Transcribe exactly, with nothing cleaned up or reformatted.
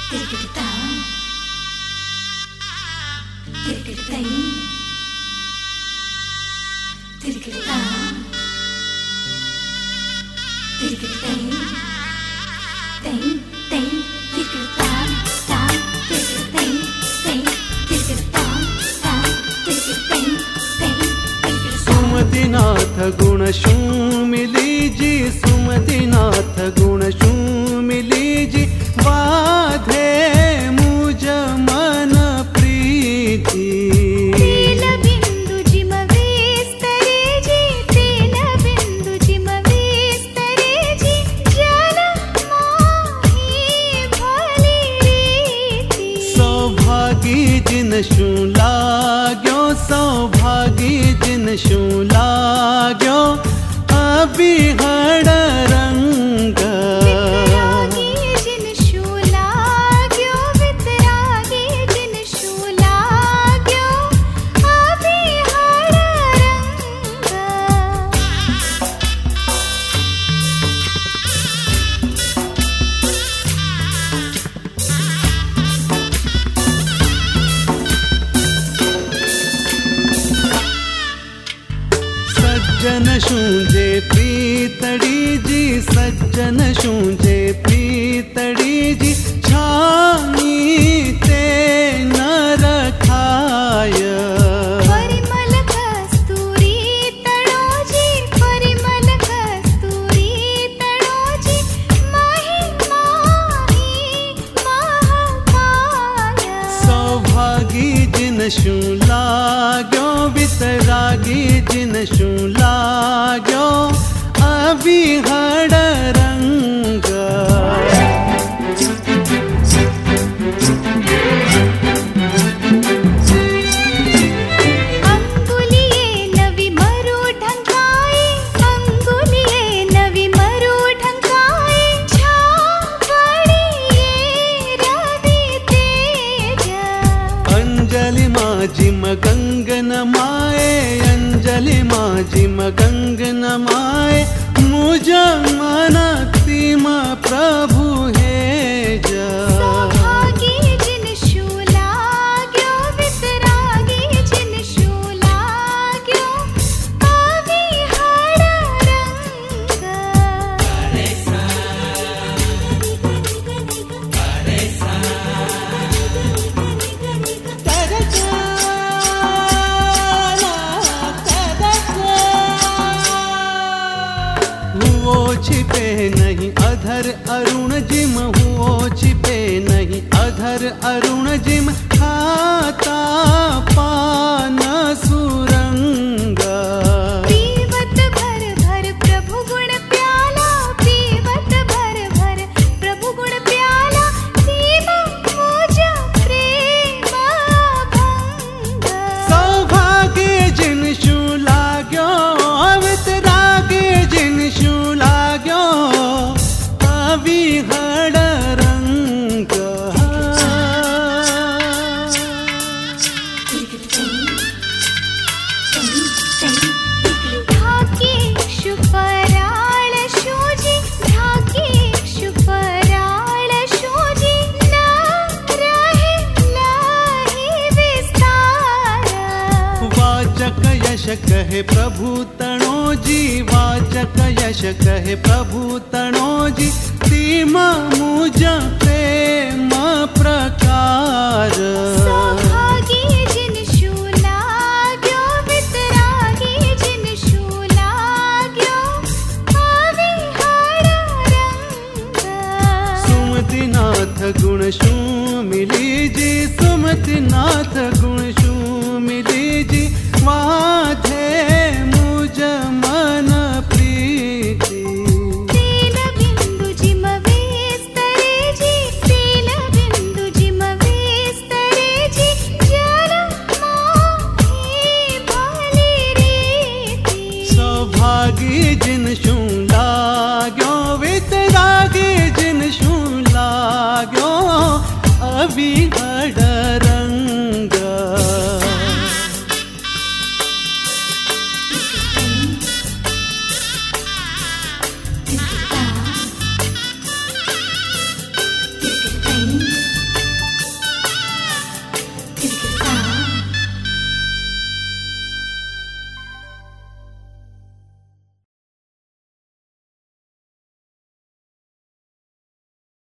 सुमतिनाथ गुण शूमिली जी, सुमतिनाथ गुण शूमिली जी, वाधे मुझ मन प्रीति। तेल बिंदु जिम विस्तरे जी, तेल बिंदु जिम विस्तरे जी, जल माही भली रीति। सौभागी जिन शू लाग्यो, सौभागी जिन शू लाग्यो, अबिहड़ रंग। वितरागी जिन शू लाग्यो, वितरागी जिन शू लाग्यो, अबिहड़ रंग। सज्जन शूंजे प्रीतड़ी जी, सज्जन शूंजे प्रीतड़ी जी, छानी ते न रखाय। परिमल कस्तूरी तड़ो जी, परिमल कस्तूरी तड़ो जी, माही माही महकाय। सौभागी जिन शू लाग्यो, वितरागी जिन शू लाग्यो, अबिहड़ रंग। अंगुलिये नवी मरु ढंकाए, अंगुलिये नवी मरु ढंकाए, छावड़िये रवि तेज। अंजलि माजिम गंगन माए, अंजलि माजिम गंगन माए, मुझ मन तिम प्रभु हेज। सौभागी जिन शू लाग्यो, वितरागी जिन शू लाग्यो, अबिहड़ रंग। हुओ छिपे नहीं अधर अरुण जिम, हुओ छिपे नहीं अधर अरुण जिम, खाता पान सुरंग। पीवत भर भर प्रभु गुण प्याला, पीवत भर भर प्रभु गुण प्याला, दीप मुझ प्रेम भंग। सौभाग्य जिन शू लाग्यो, वितरागी जिन शू लाग्यो, अबिहड़ रंग। धाकेक्षु पराळ शोजी, धाकेक्षु पराळ शोजी, न रहे लाहि विस्तार। वाचक यश कहे प्रभु तणो जी, वाचक यश कहे प्रभु तणो जी, तिम मुझ प्रेम प्रकार। सौभागी जिन शू लाग्यो, वितरागी जिन शू लाग्यो, अबिहड़ रंग। सुमतिनाथ गुण शूमिली जी, सुमतिनाथ गुण शूमिली जी, वाधे मुझ मन प्रीति। तेल बिंदु जिम विस्तरे जी, तेल बिंदु जिम विस्तरे जी, जल माही भली रीति। सौभागी जिन शू लाग्यो, वितरागी जिन शू लाग्यो, अबिहड़